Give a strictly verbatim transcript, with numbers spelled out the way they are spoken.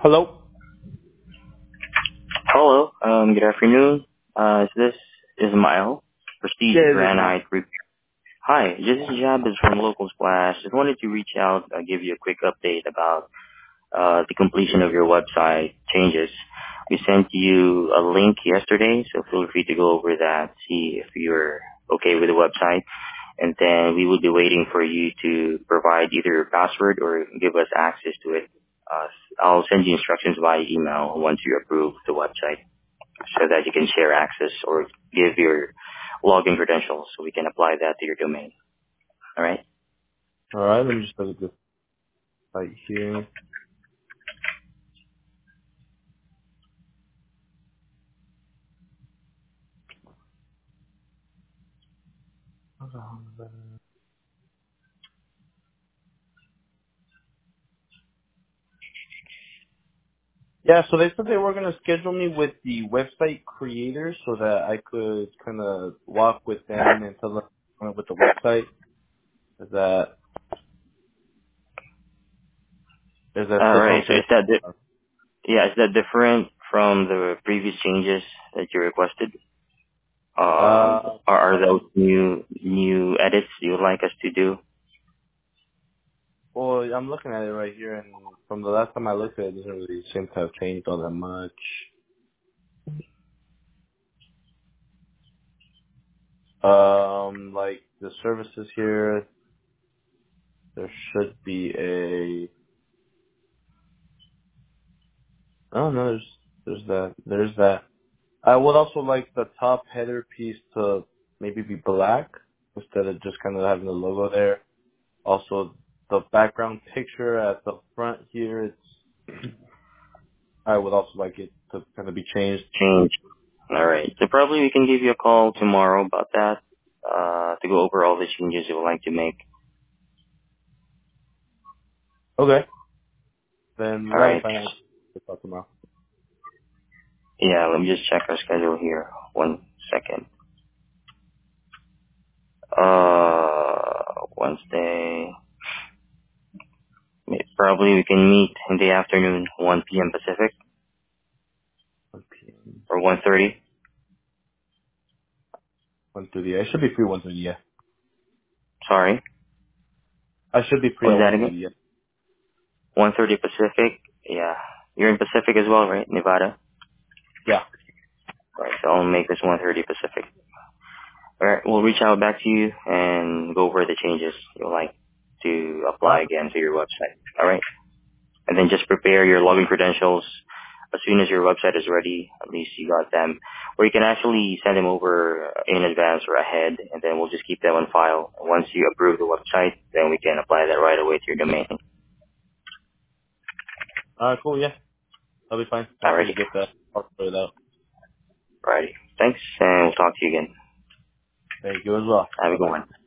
Hello? Hello, um, good afternoon. Uh, this is Ismail, Prestige Yeah, it is mine. Granite Repair. Hi, this is Jabez from Local Splash. Just wanted to reach out, uh, give you a quick update about uh, the completion of your website changes. We sent you a link yesterday, so feel free to go over that, see if you're okay with the website, and then we will be waiting for you to provide either your password or give us access to it. Uh, I'll send you instructions via email once you approve the website, so that you can share access or give your login credentials so we can apply that to your domain. All right? Alright, let me just look at this site here. Yeah, so they said they were going to schedule me with the website creators so that I could kind of walk with them and tell them with the website. Is that, is that All still right. So something? is that di- yeah, is that different from the previous changes that you requested? Um, Uh, or are those new new edits you would like us to do? well, I'm looking at it right here, and from the last time I looked at it, it doesn't really seem to have changed all that much. Um, like the services here, there should be a. Oh no, there's there's that there's that. I would also like the top header piece to maybe be black instead of just kind of having the logo there. Also, the background picture at the front here, it's I would also like it to kind of be changed. Change. All right. So probably we can give you a call tomorrow about that uh, to go over all the changes you would like to make. Okay, then All that'll be right. fine. We'll talk tomorrow. Yeah. Let me just check our schedule here. One second. Uh, Wednesday. May- Probably we can meet in the afternoon, one p m. Pacific, one p m. or one thirty. one thirty. I should be free one thirty. Yeah, Sorry. I should be free What at was that one again? thirty. Yeah. one thirty Pacific. Yeah. You're in Pacific as well, right? Nevada? Yeah. Right. So I'll make this one thirty Pacific. Alright. We'll reach out back to you and go over the changes you'd like to All apply right. again to your website. Alright? And then just prepare your login credentials as soon as your website is ready. At least you got them. Or you can actually send them over in advance or ahead, and then we'll just keep them on file. Once you approve the website, then we can apply that right away to your domain. All right. Cool. Yeah, that'll be fine. Once we Alrighty. get that part sorted out. Alrighty. Thanks, and we'll talk to you again. Thank you as well. Have a Bye good bye. one.